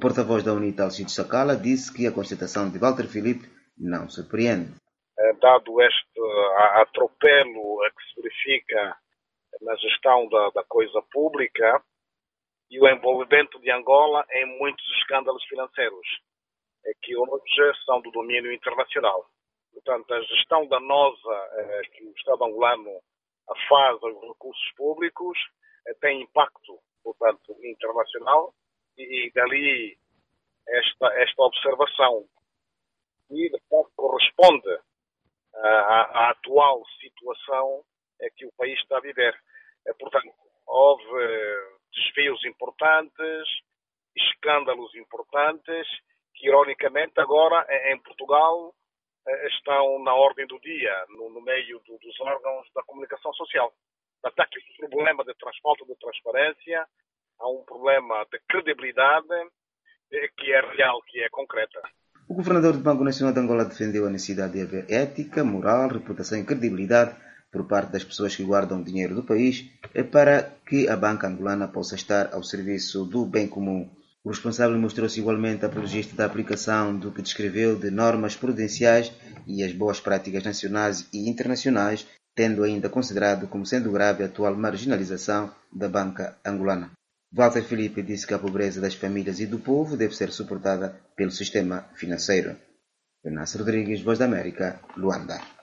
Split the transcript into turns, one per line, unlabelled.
porta-voz da UNITA, Alcides Sacala, disse que a constatação de Walter Filipe não surpreende.
Dado este atropelo que se verifica na gestão da coisa pública e o envolvimento de Angola em muitos escândalos financeiros, que hoje são do domínio internacional. Portanto, a gestão danosa que o Estado angolano faz aos recursos públicos tem impacto, portanto, internacional, e dali esta observação e, de facto, corresponde à atual situação que o país está a viver. Portanto, houve desvios importantes, escândalos importantes, que, ironicamente, agora, em Portugal, estão na ordem do dia, no meio dos órgãos da comunicação social. Portanto, há aqui um problema de falta de transparência, há um problema de credibilidade que é real, que é concreta.
O governador do Banco Nacional de Angola defendeu a necessidade de haver ética, moral, reputação e credibilidade por parte das pessoas que guardam dinheiro do país para que a banca angolana possa estar ao serviço do bem comum. O responsável mostrou-se igualmente apologista da aplicação do que descreveu de normas prudenciais e as boas práticas nacionais e internacionais, tendo ainda considerado como sendo grave a atual marginalização da banca angolana. Walter Filipe disse que a pobreza das famílias e do povo deve ser suportada pelo sistema financeiro. Venâncio Rodrigues, Voz da América, Luanda.